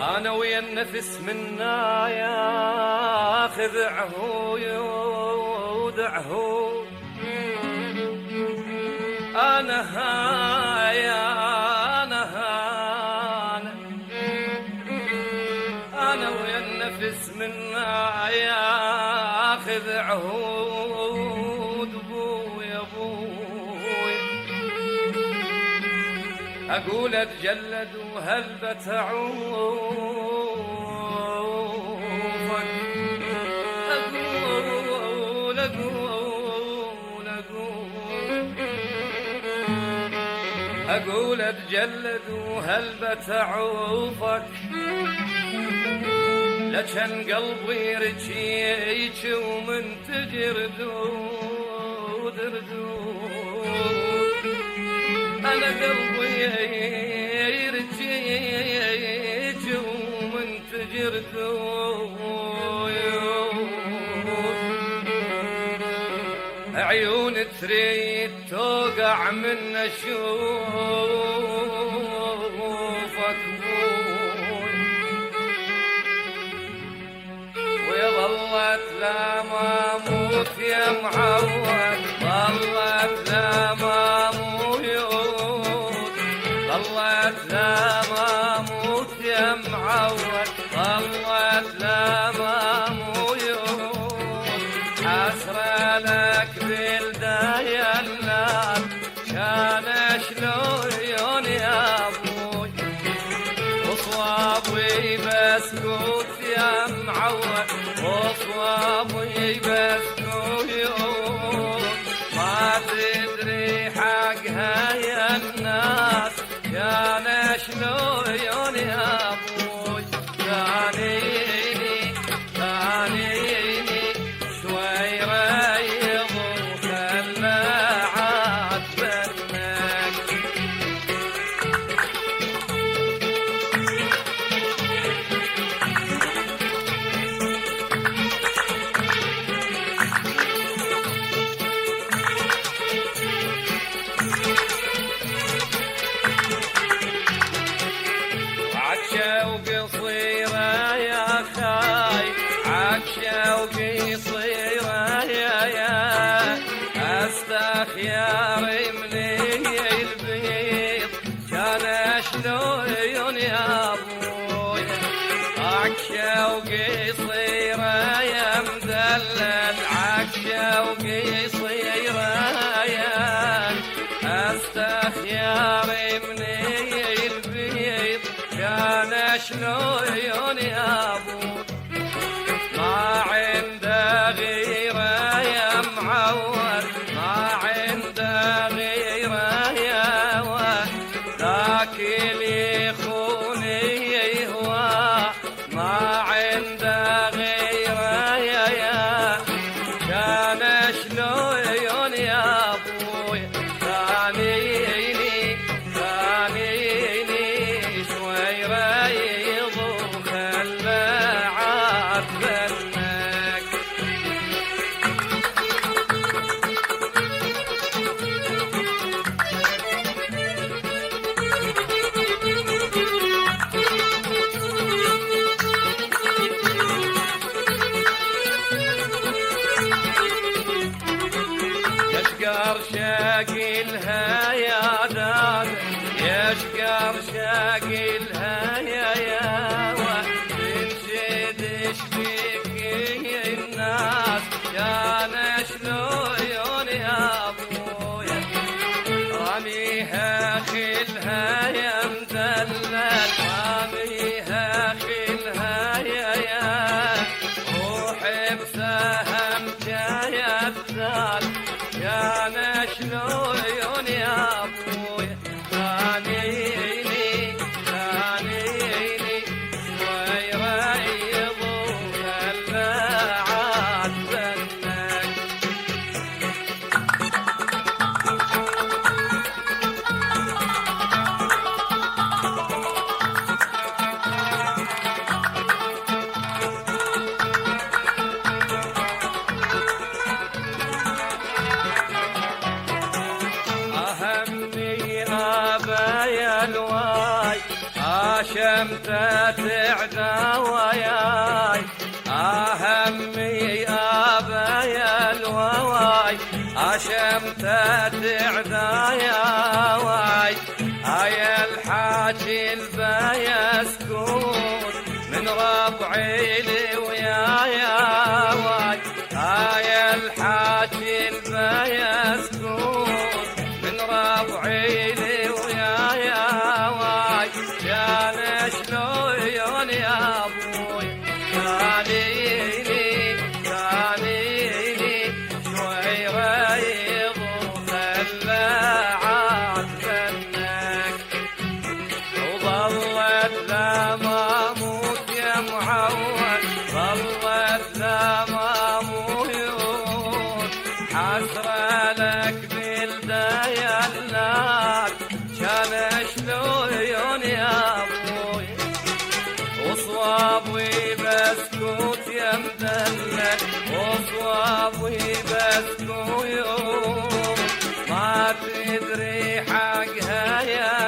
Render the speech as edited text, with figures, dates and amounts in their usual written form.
أنا ويا النفس منا ياخذ عهود عهود. أنا هايا أنا ويا النفس منا ياخذ عهود. بويا أقول اتجلد وهل بتعوفك. أقول اتجلد وهل بتعوفك. لكن قلبي رجيك ومن تجر ردود ردود. أنا قلبي رجيك ومن تجر ردود. عيون تريد توقع من أشوفك. وظلت لا ما موت يا معود. ظلت لا ما موت. ظلت لا ما موت يا معود. ظلت لا ما موت. حسرة لك بالدايا النار كان شلون يا ابوي. وصوابي بسكوت يا معود. وصوابي بسكوت ما تدري حقها يا الناس كان شلون يا ابوي. ثانيني شوي ريض وخلى عاتبنك. عكشة وقصيرة يا خاي. عكشة وقصيرة يا استخياري مني البيض كان شلون يا ابوي. عكشة وقصيرة يا مدلل. عكشة وقصيرة يا استخياري مني البيض كان شلون يا ابوي. ما عنده غيره يا معود. ما عنده غيره يا ود. ذاك اللي يخوني هو ما عنده غيره يا كان شلون يا ابوي. ثانيني شوي ريض وخلى عاتبنك. يشقر شاقلها يا داد. يشقر شاقلها يا تنشدش بك الناس كان شلون يا ابوي. رميها خلها يا مدلل. رميها خلها يا روحي بسهم جاية بذال كان شلون يا ابوي. ثانيني شوي ريض وخلى عاتبنك. شمتة عداوياي همي أبايا الواواي شمتة عداياي يا الحاجي البايا سكوت من ربعي لي ويايا واي يا الحاجي البايا سكوت من ربعي لي ويايا واي يا شلون يا ابوي خليني شوي ريض وخلى عاد منك وظلت لما اموت يا معود ظلت لما اموت حسرة لك بالديالات كان شلون يا ابوي وصوابي بسكوت يا مدلل وصوابي بسكوت ما تدري حقها يا